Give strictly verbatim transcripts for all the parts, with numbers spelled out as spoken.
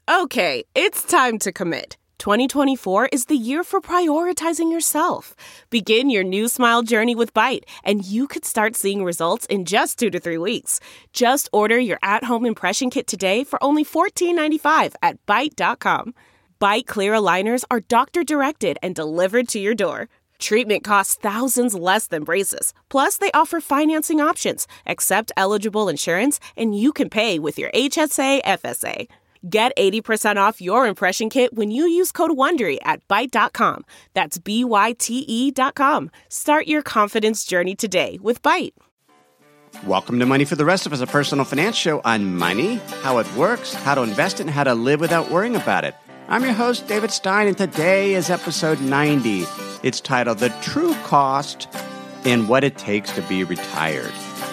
Okay, it's time to commit. twenty twenty-four is the year for prioritizing yourself. Begin your new smile journey with Byte, and you could start seeing results in just two to three weeks. Just order your at-home impression kit today for only fourteen ninety-five at byte dot com. Byte clear aligners are doctor-directed and delivered to your door. Treatment costs thousands less than braces. Plus, they offer financing options, accept eligible insurance, and you can pay with your H S A F S A. Get eighty percent off your impression kit when you use code WONDERY at byte dot com. That's B Y T E dot com. Start your confidence journey today with Byte. Welcome to Money for the Rest of Us, a personal finance show on money, how it works, how to invest it, and how to live without worrying about it. I'm your host, David Stein, and today is episode ninety. It's titled The True Cost and What It Takes to Be Retired.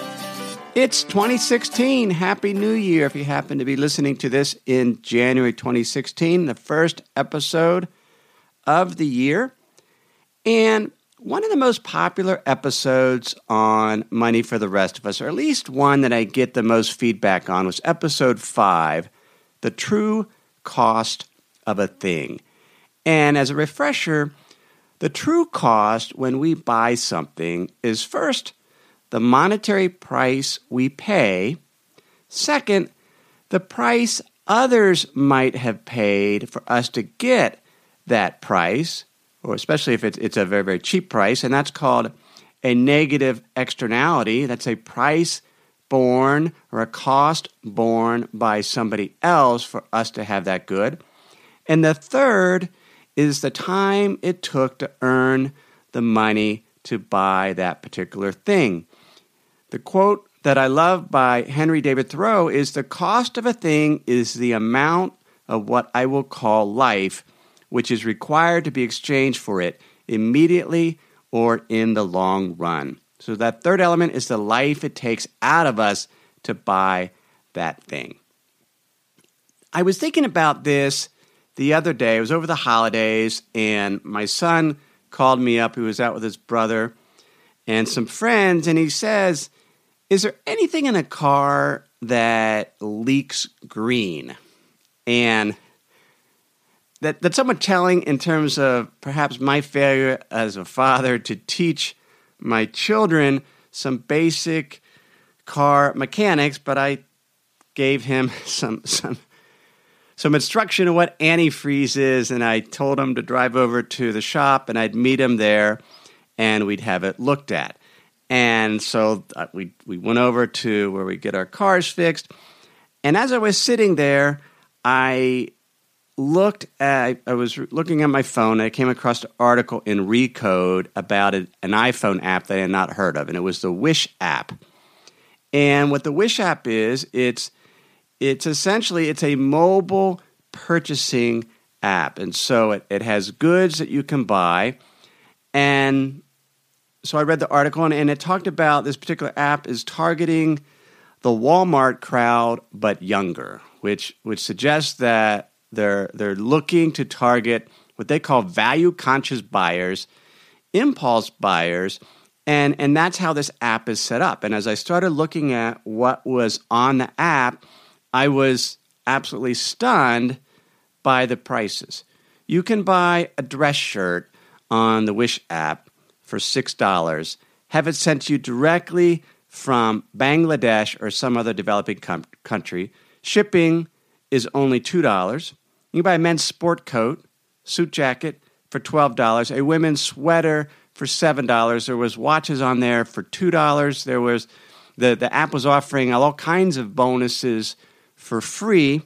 It's twenty sixteen. Happy New Year if you happen to be listening to this in January twenty sixteen, the first episode of the year. And one of the most popular episodes on Money for the Rest of Us, or at least one that I get the most feedback on, was episode five, The True Cost of a Thing. And as a refresher, the true cost when we buy something is first the monetary price we pay, second, the price others might have paid for us to get that price, or especially if it's, it's a very, very cheap price, and that's called a negative externality. That's a price borne or a cost borne by somebody else for us to have that good. And the third is the time it took to earn the money to buy that particular thing. The quote that I love by Henry David Thoreau is, "The cost of a thing is the amount of what I will call life, which is required to be exchanged for it immediately or in the long run." So that third element is the life it takes out of us to buy that thing. I was thinking about this the other day. It was over the holidays, and my son called me up. He was out with his brother and some friends, and he says, "Is there anything in a car that leaks green?" And that, that's somewhat telling in terms of perhaps my failure as a father to teach my children some basic car mechanics, but I gave him some some some instruction on what antifreeze is, and I told him to drive over to the shop, and I'd meet him there, and we'd have it looked at. And so uh, we we went over to where we get our cars fixed, and as I was sitting there, I looked at, I was looking at my phone, and I came across an article in Recode about an iPhone app that I had not heard of, and it was the Wish app. And what the Wish app is, it's It's essentially, it's a mobile purchasing app. And so it, it has goods that you can buy. And so I read the article, and, and it talked about this particular app is targeting the Walmart crowd, but younger, which which suggests that they're they're looking to target what they call value-conscious buyers, impulse buyers, and, and that's how this app is set up. And as I started looking at what was on the app, I was absolutely stunned by the prices. You can buy a dress shirt on the Wish app for six dollars, have it sent to you directly from Bangladesh or some other developing com- country. Shipping is only two dollars. You can buy a men's sport coat, suit jacket for twelve dollars, a women's sweater for seven dollars. There was watches on there for two dollars. There was the, the app was offering all kinds of bonuses for free,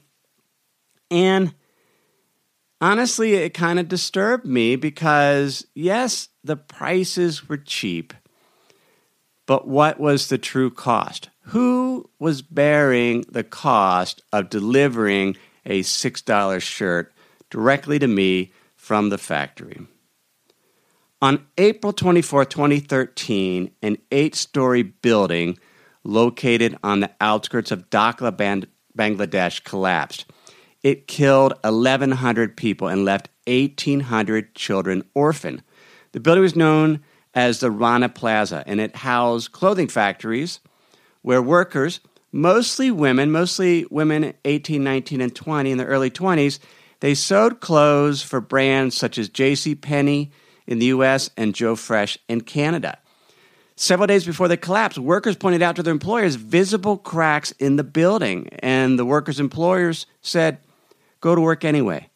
and honestly, it kind of disturbed me because, yes, the prices were cheap, but what was the true cost? Who was bearing the cost of delivering a six dollar shirt directly to me from the factory? On April twenty-fourth, twenty thirteen, an eight-story building located on the outskirts of Dhaka, Bangladesh collapsed. It killed eleven hundred people and left eighteen hundred children orphaned. The building was known as the Rana Plaza, and it housed clothing factories where workers mostly women, mostly women eighteen, nineteen, and twenty in their early twenties. They sewed clothes for brands such as JCPenney in the U S and Joe Fresh in Canada. Several days before the collapse, workers pointed out to their employers visible cracks in the building, and the workers' employers said, go to work anyway.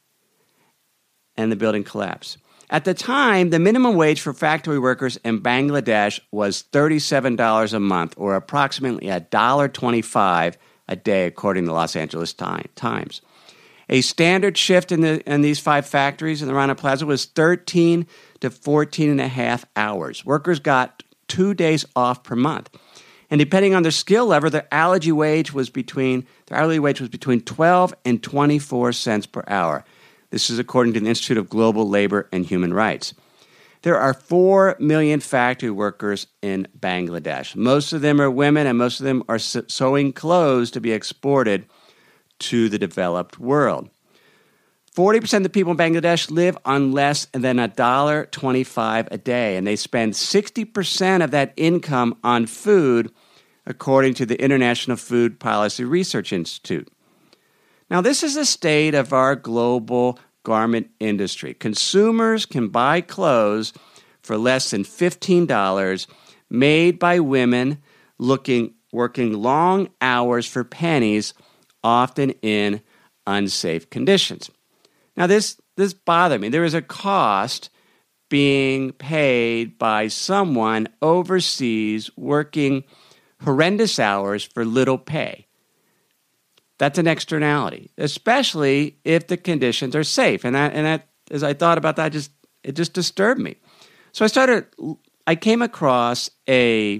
And the building collapsed. At the time, the minimum wage for factory workers in Bangladesh was thirty-seven dollars a month, or approximately one dollar twenty-five a day, according to the Los Angeles Times. A standard shift in, the, in these five factories in the Rana Plaza was thirteen to fourteen and a half hours. Workers got two days off per month. And depending on their skill level, their hourly wage was between their hourly wage was between twelve and twenty-four cents per hour. This is according to the Institute of Global Labor and Human Rights. There are four million factory workers in Bangladesh. Most of them are women, and most of them are sewing clothes to be exported to the developed world. forty percent of the people in Bangladesh live on less than one dollar twenty-five a day, and they spend sixty percent of that income on food, according to the International Food Policy Research Institute. Now, this is the state of our global garment industry. Consumers can buy clothes for less than fifteen dollars, made by women looking, working long hours for pennies, often in unsafe conditions. Now, this, this bothered me. There is a cost being paid by someone overseas working horrendous hours for little pay. That's an externality, especially if the conditions are safe. And that, and that, as I thought about that, just it just disturbed me. So I started. I came across a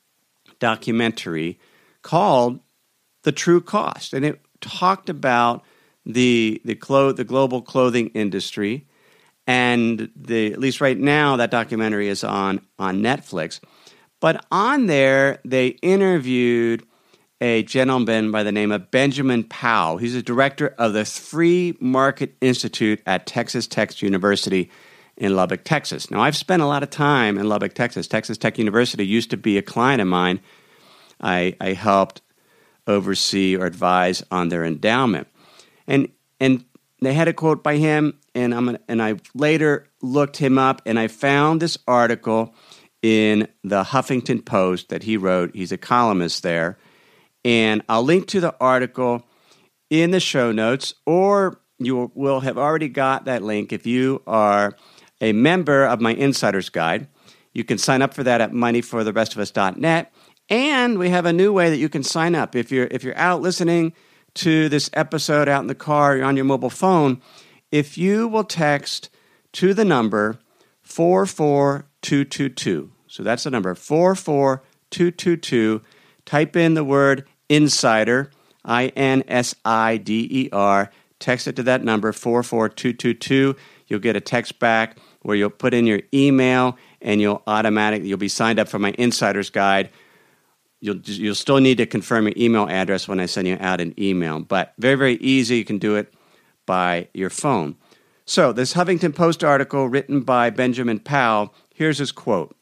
documentary called "The True Cost," and it talked about the the clo- the global clothing industry, and the at least right now that documentary is on on Netflix. But on there, they interviewed a gentleman by the name of Benjamin Powell. He's the director of the Free Market Institute at Texas Tech University in Lubbock, Texas. Now, I've spent a lot of time in Lubbock, Texas. Texas Tech University used to be a client of mine. I, I helped oversee or advise on their endowment. And and they had a quote by him, and I'm gonna, and I later looked him up, and I found this article in the Huffington Post that he wrote. He's a columnist there. And I'll link to the article in the show notes, or you will have already got that link if you are a member of my Insider's Guide. You can sign up for that at money for the rest of us dot net. And we have a new way that you can sign up. If you're if you're out listening to this episode out in the car, you're on your mobile phone, if you will text to the number four four two two two. So that's the number four four two two two. Type in the word Insider, I N S I D E R. Text it to that number, four four two two two. You'll get a text back where you'll put in your email, and you'll automatically, you'll be signed up for my Insider's Guide. You'll, you'll still need to confirm your email address when I send you out an email, but very, very easy. You can do it by your phone. So this Huffington Post article written by Benjamin Powell, here's his quote.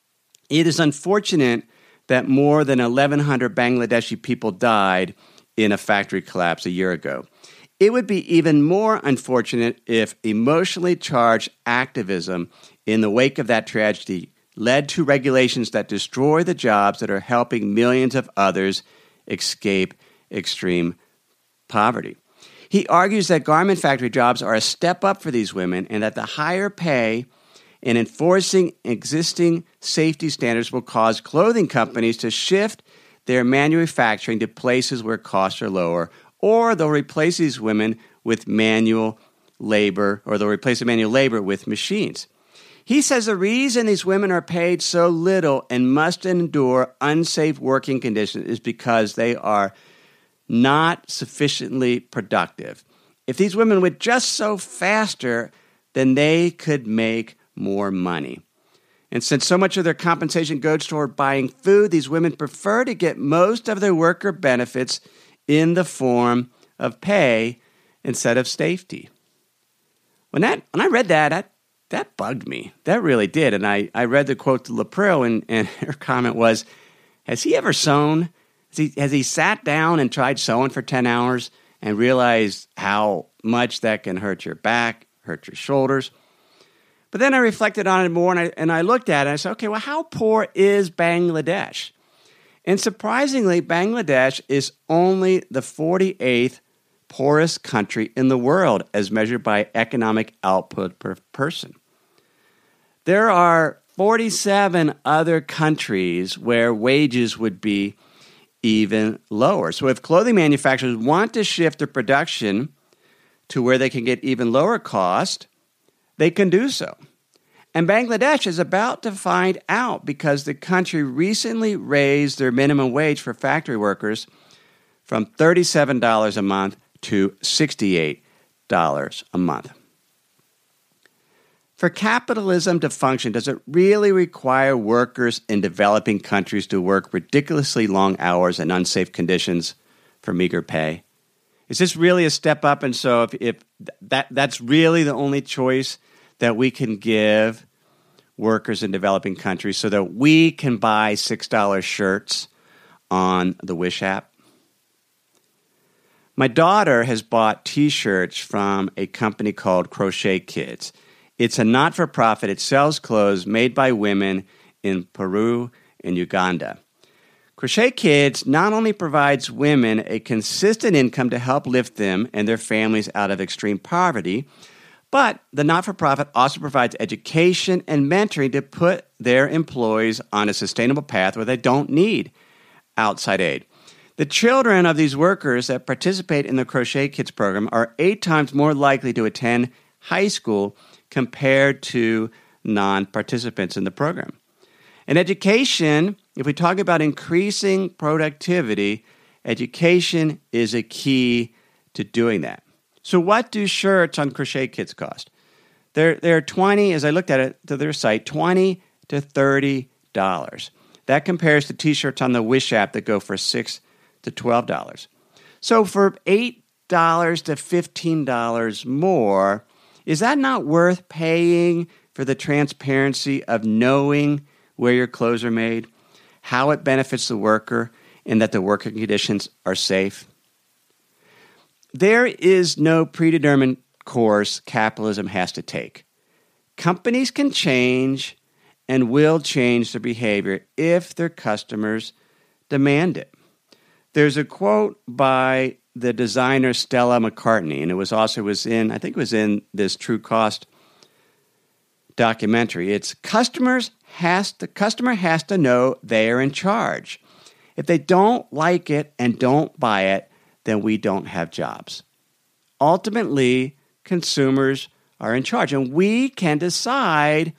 It is unfortunate that more than eleven hundred Bangladeshi people died in a factory collapse a year ago. It would be even more unfortunate if emotionally charged activism in the wake of that tragedy led to regulations that destroy the jobs that are helping millions of others escape extreme poverty. He argues that garment factory jobs are a step up for these women, and that the higher pay and enforcing existing safety standards will cause clothing companies to shift their manufacturing to places where costs are lower, or they'll replace these women with manual labor, or they'll replace the manual labor with machines. He says the reason these women are paid so little and must endure unsafe working conditions is because they are not sufficiently productive. If these women would just sew faster, then they could make more money. And since so much of their compensation goes toward buying food, these women prefer to get most of their worker benefits in the form of pay instead of safety. When that when I read that, that, that bugged me. That really did. And I, I read the quote to LaPrill, and, and her comment was, has he ever sewn? Has he, has he sat down and tried sewing for ten hours and realized how much that can hurt your back, hurt your shoulders? But then I reflected on it more, and I, and I looked at it, and I said, okay, well, how poor is Bangladesh? And surprisingly, Bangladesh is only the forty-eighth poorest country in the world as measured by economic output per person. There are forty-seven other countries where wages would be even lower. So if clothing manufacturers want to shift their production to where they can get even lower cost, they can do so. And Bangladesh is about to find out because the country recently raised their minimum wage for factory workers from thirty-seven dollars a month to sixty-eight dollars a month. For capitalism to function, does it really require workers in developing countries to work ridiculously long hours and unsafe conditions for meager pay? Is this really a step up? And so if, if that that's really the only choice that we can give workers in developing countries so that we can buy six dollar shirts on the Wish app? My daughter has bought T-shirts from a company called Crochet Kids. It's a not-for-profit. It sells clothes made by women in Peru and Uganda. Crochet Kids not only provides women a consistent income to help lift them and their families out of extreme poverty, but the not-for-profit also provides education and mentoring to put their employees on a sustainable path where they don't need outside aid. The children of these workers that participate in the Crochet Kids program are eight times more likely to attend high school compared to non-participants in the program. And education, if we talk about increasing productivity, education is a key to doing that. So what do shirts on Crochet Kids cost? They're, they're twenty, as I looked at it to their site, twenty to thirty dollars. That compares to T-shirts on the Wish app that go for six to twelve dollars. So for eight dollars to fifteen dollars more, is that not worth paying for the transparency of knowing where your clothes are made, how it benefits the worker, and that the working conditions are safe? There is no predetermined course capitalism has to take. Companies can change and will change their behavior if their customers demand it. There's a quote by the designer Stella McCartney, and it was also was in, I think it was in this True Cost documentary. It's customers has the customer has to know they are in charge. If they don't like it and don't buy it, then we don't have jobs. Ultimately, consumers are in charge, and we can decide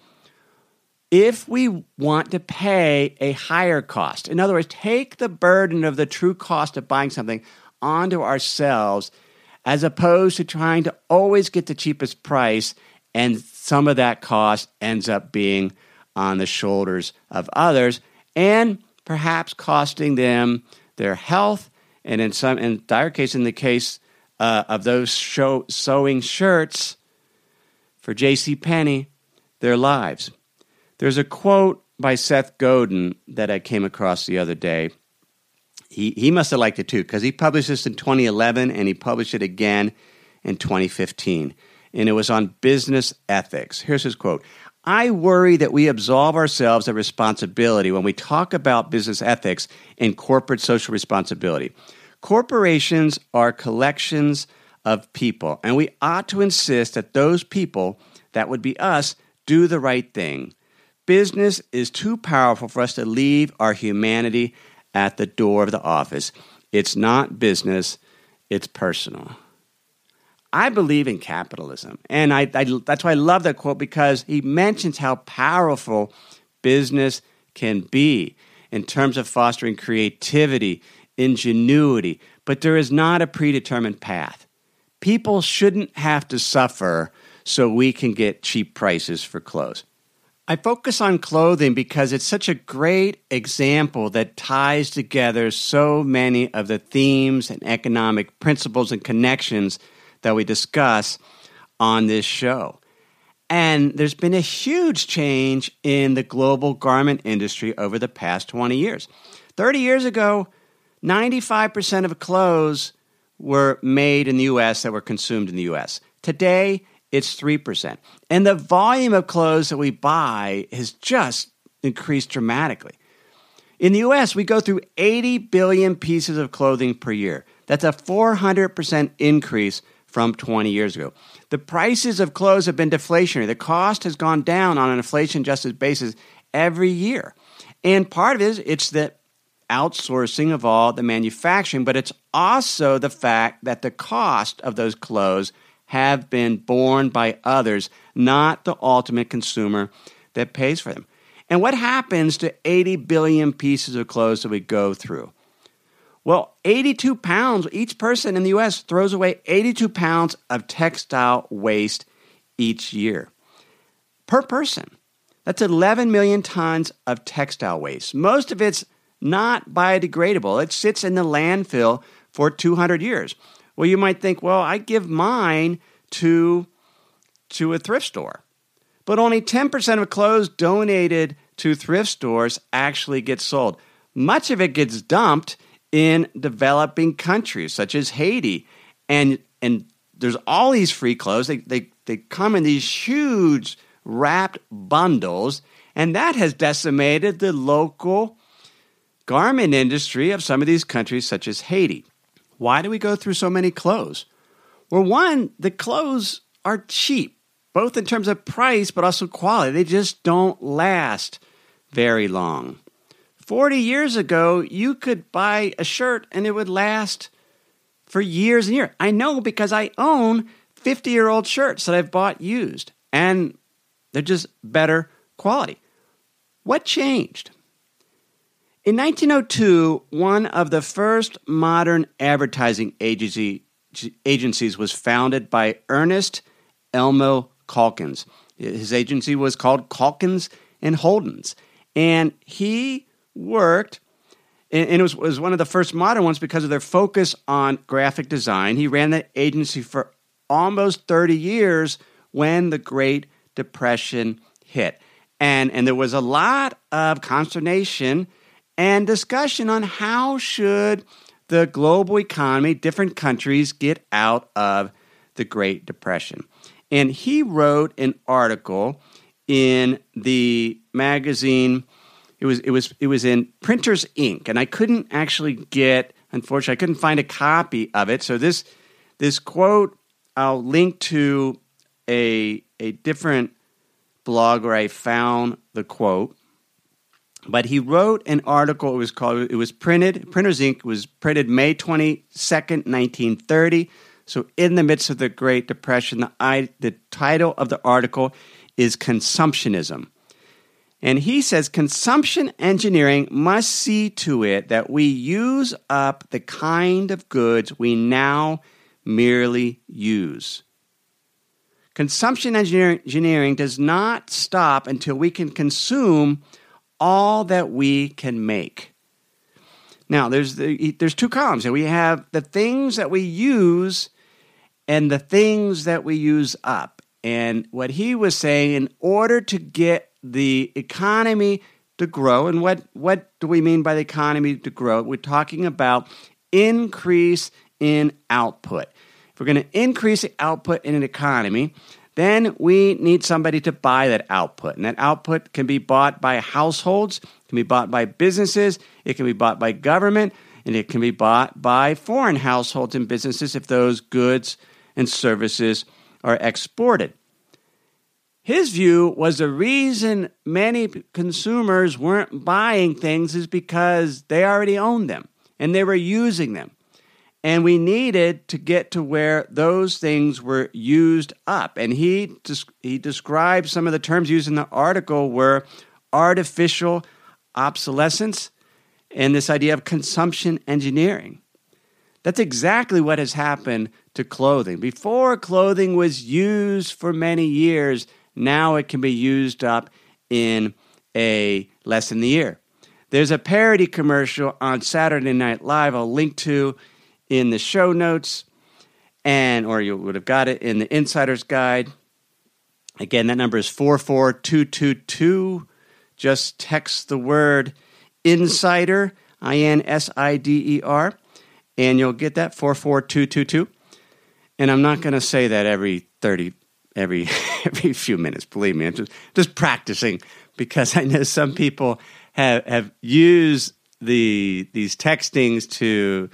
if we want to pay a higher cost. In other words, take the burden of the true cost of buying something onto ourselves as opposed to trying to always get the cheapest price, and some of that cost ends up being on the shoulders of others and perhaps costing them their health, and in some in dire case, in the case uh, of those show, sewing shirts for JCPenney, their lives. There's a quote by Seth Godin that I came across the other day. He he must have liked it too, because he published this in twenty eleven and he published it again in twenty fifteen. And it was on business ethics. Here's his quote. I worry that we absolve ourselves of responsibility when we talk about business ethics and corporate social responsibility. Corporations are collections of people, and we ought to insist that those people, that would be us, do the right thing. Business is too powerful for us to leave our humanity at the door of the office. It's not business, it's personal. I believe in capitalism, and I, I, that's why I love that quote, because he mentions how powerful business can be in terms of fostering creativity, ingenuity, but there is not a predetermined path. People shouldn't have to suffer so we can get cheap prices for clothes. I focus on clothing because it's such a great example that ties together so many of the themes and economic principles and connections that we discuss on this show. And there's been a huge change in the global garment industry over the past twenty years. thirty years ago, ninety-five percent of clothes were made in the U S that were consumed in the U S. Today, it's three percent. And the volume of clothes that we buy has just increased dramatically. In the U S, we go through eighty billion pieces of clothing per year. That's a four hundred percent increase from twenty years ago. The prices of clothes have been deflationary. The cost has gone down on an inflation-adjusted basis every year. And part of it is it's the outsourcing of all the manufacturing, but it's also the fact that the cost of those clothes have been borne by others, not the ultimate consumer that pays for them. And what happens to eighty billion pieces of clothes that we go through? Well, eighty-two pounds, each person in the U S throws away eighty-two pounds of textile waste each year. Per person. That's eleven million tons of textile waste. Most of it's not biodegradable. It sits in the landfill for two hundred years. Well, you might think, well, I give mine to, to a thrift store. But only ten percent of clothes donated to thrift stores actually gets sold. Much of it gets dumped in developing countries such as Haiti. And and there's all these free clothes. They, they, they come in these huge wrapped bundles, and that has decimated the local garment industry of some of these countries such as Haiti. Why do we go through so many clothes? Well, one, the clothes are cheap, both in terms of price but also quality. They just don't last very long. forty years ago, you could buy a shirt and it would last for years and years. I know because I own fifty-year-old shirts that I've bought used, and they're just better quality. What changed? In nineteen oh two, one of the first modern advertising agency, agencies was founded by Ernest Elmo Calkins. His agency was called Calkins and Holdens. And he worked, and it was, was one of the first modern ones because of their focus on graphic design. He ran the agency for almost thirty years when the Great Depression hit. And, and there was a lot of consternation and discussion on how should the global economy, different countries, get out of the Great Depression. And he wrote an article in the magazine. It was it was it was in Printers Ink, and I couldn't actually get, unfortunately, I couldn't find a copy of it. So this this quote, I'll link to a a different blog where I found the quote. But he wrote an article. It was called. It was printed. Printers Ink was printed May twenty-second, nineteen thirty. So in the midst of the Great Depression, the, I, the title of the article is Consumptionism. And he says, consumption engineering must see to it that we use up the kind of goods we now merely use. Consumption engineering does not stop until we can consume all that we can make. Now, there's the, there's two columns here. We have the things that we use and the things that we use up. And what he was saying, in order to get the economy to grow, and what, what do we mean by the economy to grow? We're talking about increase in output. If we're going to increase the output in an economy, then we need somebody to buy that output. And that output can be bought by households, can be bought by businesses, it can be bought by government, and it can be bought by foreign households and businesses if those goods and services are exported. His view was the reason many consumers weren't buying things is because they already owned them and they were using them. And we needed to get to where those things were used up. And he he described some of the terms used in the article were artificial obsolescence and this idea of consumption engineering. That's exactly what has happened to clothing. Before, clothing was used for many years. Now it can be used up in a less than the year. There's a parody commercial on Saturday Night Live I'll link to in the show notes, and or you would have got it in the Insider's Guide. Again, that number is four four two two two. Just text the word Insider I N S I D E R, and you'll get that four four two two two. And I'm not going to say that every thirty, every every few minutes. Believe me, I'm just just practicing because I know some people have have used the these textings to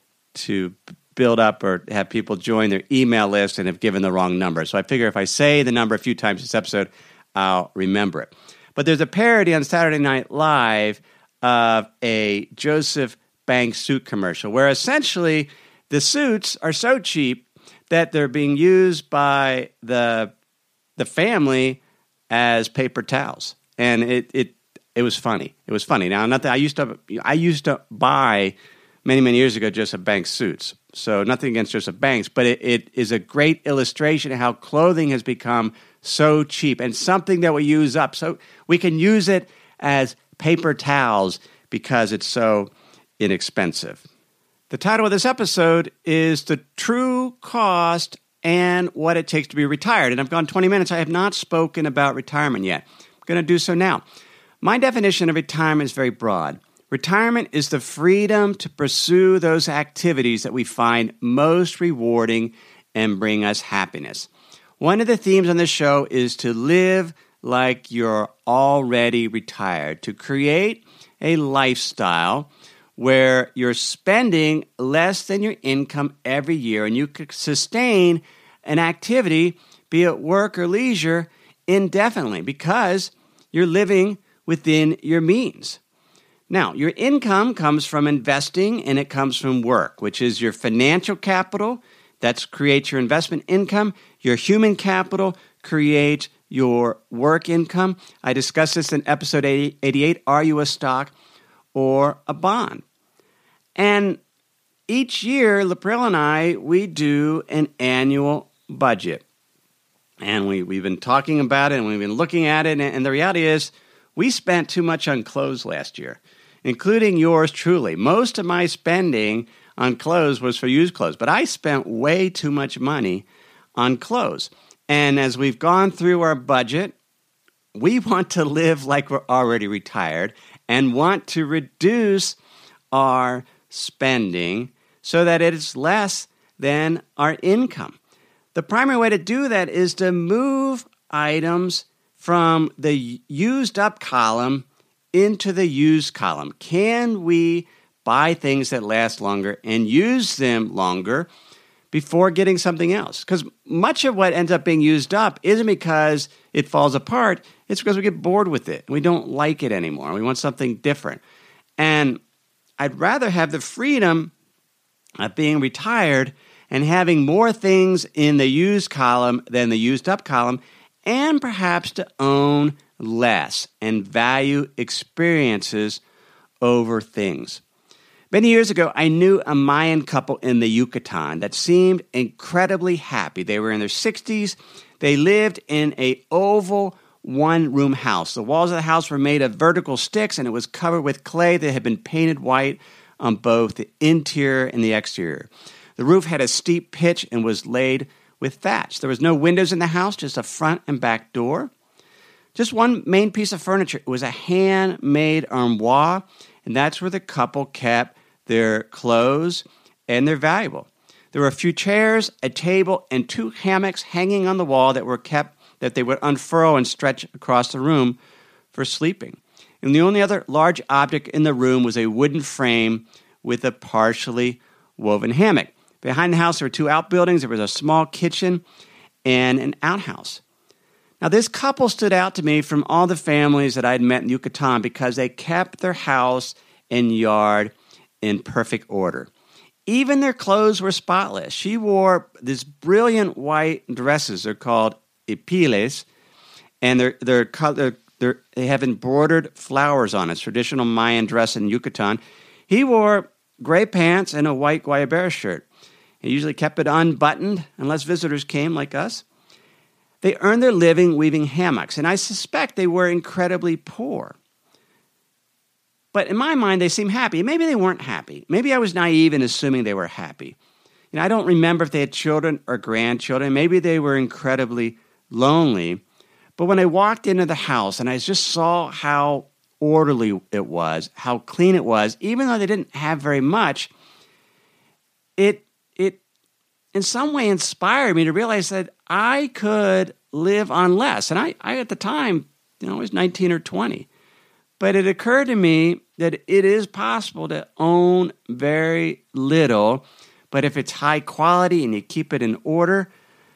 to build up or have people join their email list and have given the wrong number. So I figure if I say the number a few times this episode, I'll remember it. But there's a parody on Saturday Night Live of a Joseph Banks suit commercial where essentially the suits are so cheap that they're being used by the the family as paper towels. And it it it was funny. It was funny. Now, nothing I used to I used to buy many, many years ago Joseph Banks suits. So nothing against Joseph Banks, but it, it is a great illustration of how clothing has become so cheap and something that we use up. So we can use it as paper towels because it's so inexpensive. The title of this episode is The True Cost and What It Takes to Be Retired. And I've gone twenty minutes. I have not spoken about retirement yet. I'm going to do so now. My definition of retirement is very broad. Retirement is the freedom to pursue those activities that we find most rewarding and bring us happiness. One of the themes on this show is to live like you're already retired, to create a lifestyle where you're spending less than your income every year and you could sustain an activity, be it work or leisure, indefinitely because you're living within your means. Now, your income comes from investing and it comes from work, which is your financial capital. That creates your investment income. Your human capital creates your work income. I discussed this in episode eighty-eight, Are You a Stock or a Bond? And each year, Lapril and I, we do an annual budget. And we, we've been talking about it and we've been looking at it. And, and the reality is we spent too much on clothes last year, including yours truly. Most of my spending on clothes was for used clothes, but I spent way too much money on clothes. And as we've gone through our budget, we want to live like we're already retired and want to reduce our spending so that it is less than our income. The primary way to do that is to move items from the used up column into the used column. Can we buy things that last longer and use them longer before getting something else? Because much of what ends up being used up isn't because it falls apart. It's because we get bored with it. We don't like it anymore. We want something different. And I'd rather have the freedom of being retired and having more things in the used column than the used up column, and perhaps to own less and value experiences over things. Many years ago, I knew a Mayan couple in the Yucatan that seemed incredibly happy. They were in their sixties. They lived in an oval one-room house. The walls of the house were made of vertical sticks, and it was covered with clay that had been painted white on both the interior and the exterior. The roof had a steep pitch and was laid with thatch. There was no windows in the house, just a front and back door. Just one main piece of furniture. It was a handmade armoire, and that's where the couple kept their clothes and their valuable. There were a few chairs, a table, and two hammocks hanging on the wall that were kept, that they would unfurl and stretch across the room for sleeping. And the only other large object in the room was a wooden frame with a partially woven hammock. Behind the house, there were two outbuildings. There was a small kitchen and an outhouse. Now, this couple stood out to me from all the families that I had met in Yucatan because they kept their house and yard in perfect order. Even their clothes were spotless. She wore these brilliant white dresses. They're called ipiles, and they're, they're, they're, they're, they have embroidered flowers on it, traditional Mayan dress in Yucatan. He wore gray pants and a white guayabera shirt. He usually kept it unbuttoned unless visitors came like us. They earned their living weaving hammocks, and I suspect they were incredibly poor. But in my mind, they seemed happy. Maybe they weren't happy. Maybe I was naive in assuming they were happy. You know, I don't remember if they had children or grandchildren. Maybe they were incredibly lonely. But when I walked into the house and I just saw how orderly it was, how clean it was, even though they didn't have very much, it it in some way inspired me to realize that I could live on less. And I, I at the time, you know, I was nineteen or twenty. But it occurred to me that it is possible to own very little, but if it's high quality and you keep it in order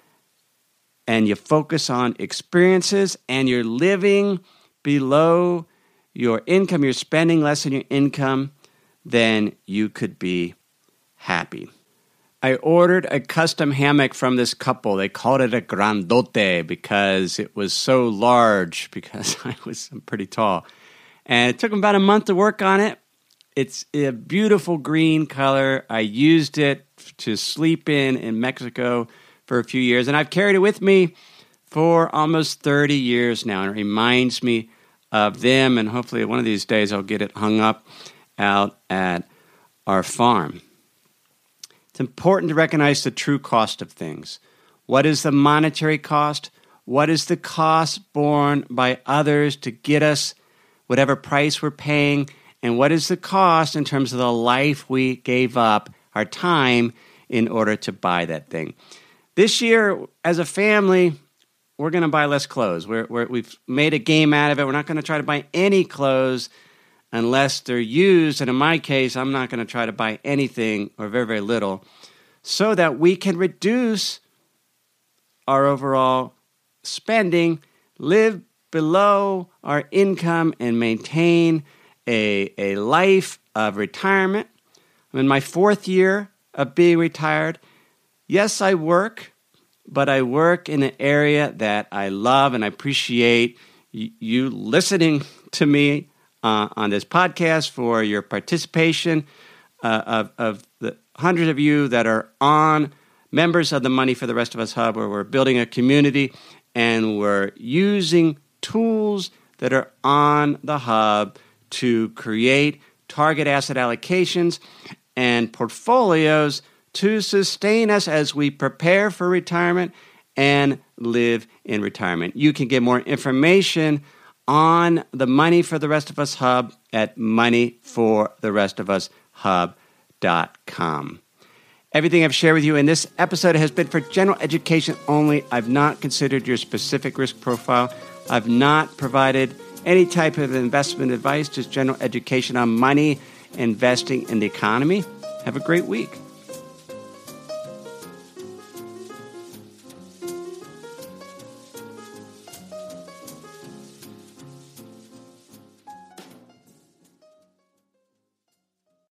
and you focus on experiences and you're living below your income, you're spending less than your income, then you could be happy. I ordered a custom hammock from this couple. They called it a grandote because it was so large because I was pretty tall. And it took them about a month to work on it. It's a beautiful green color. I used it to sleep in in Mexico for a few years, and I've carried it with me for almost thirty years now, and it reminds me of them, and hopefully one of these days I'll get it hung up out at our farm. It's important to recognize the true cost of things. What is the monetary cost? What is the cost borne by others to get us whatever price we're paying? And what is the cost in terms of the life we gave up, our time, in order to buy that thing? This year, as a family, we're going to buy less clothes. We're, we're, we've made a game out of it. We're not going to try to buy any clothes unless they're used. And in my case, I'm not going to try to buy anything or very, very little so that we can reduce our overall spending, live below our income, and maintain a, a life of retirement. I'm in my fourth year of being retired. Yes, I work, but I work in an area that I love, and I appreciate y- you listening to me uh, on this podcast, for your participation, uh, of, of the hundreds of you that are on members of the Money for the Rest of Us Hub, where we're building a community and we're using tools that are on the hub to create target asset allocations and portfolios to sustain us as we prepare for retirement and live in retirement. You can get more information on the Money for the Rest of Us Hub at money for the rest of us hub dot com. Everything I've shared with you in this episode has been for general education only. I've not considered your specific risk profile. I've not provided any type of investment advice, just general education on money, investing, and the economy. Have a great week.